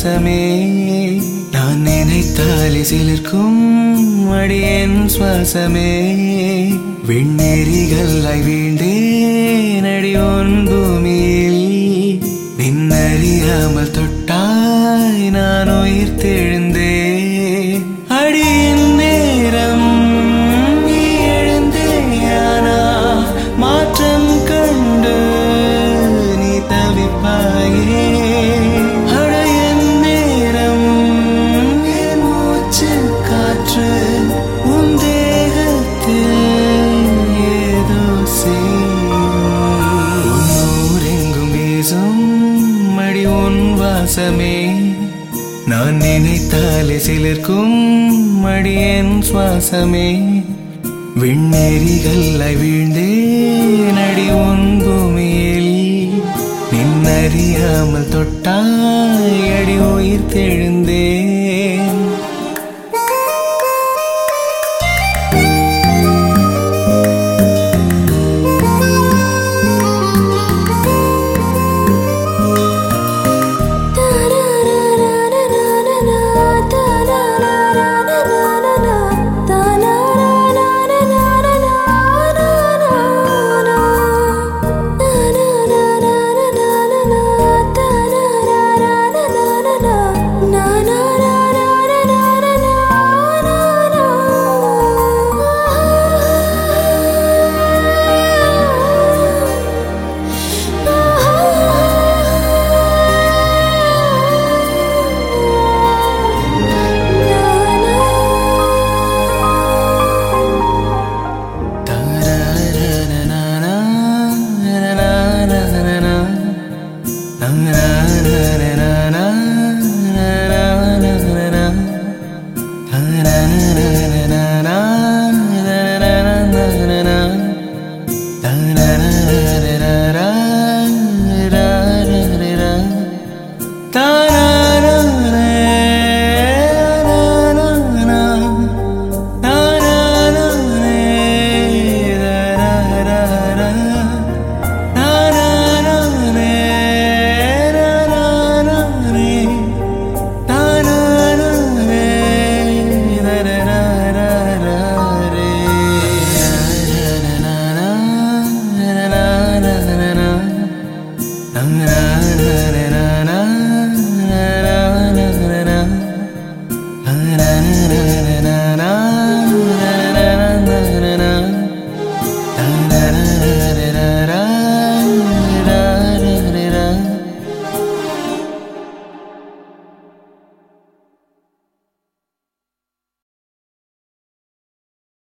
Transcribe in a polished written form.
சுவாசமே நான் நினைத்தாலே சிலிர்க்கும் அடியேன் சுவாசமே விண்ணெறிகளாய் வீண்டேன் அடியோன் பூமியில் நின்னறியாமல் தொட்டாய் நான் உயிர் தெழுந்தேன் அடியின் நேரம் நீ எழுந்தேயானா மாற்றம் கண்டு நீ தவிப்பாயே அடையின் நேரம் என் மூச்சு காற்று உன் தேகத்தில் ஏதோ செய்யும் வீசும் மடி உன் வாசமே நான் நினைத்தாலே சிலிர்க்கும் அடியேன் சுவாசமே விண்ணெறிகளாய் வீழ்ந்தேன் அடி உன் பூமியில் நின்னறியாமல் தொட்டாய் அடி உயிர் தெழுந்தேன் na na na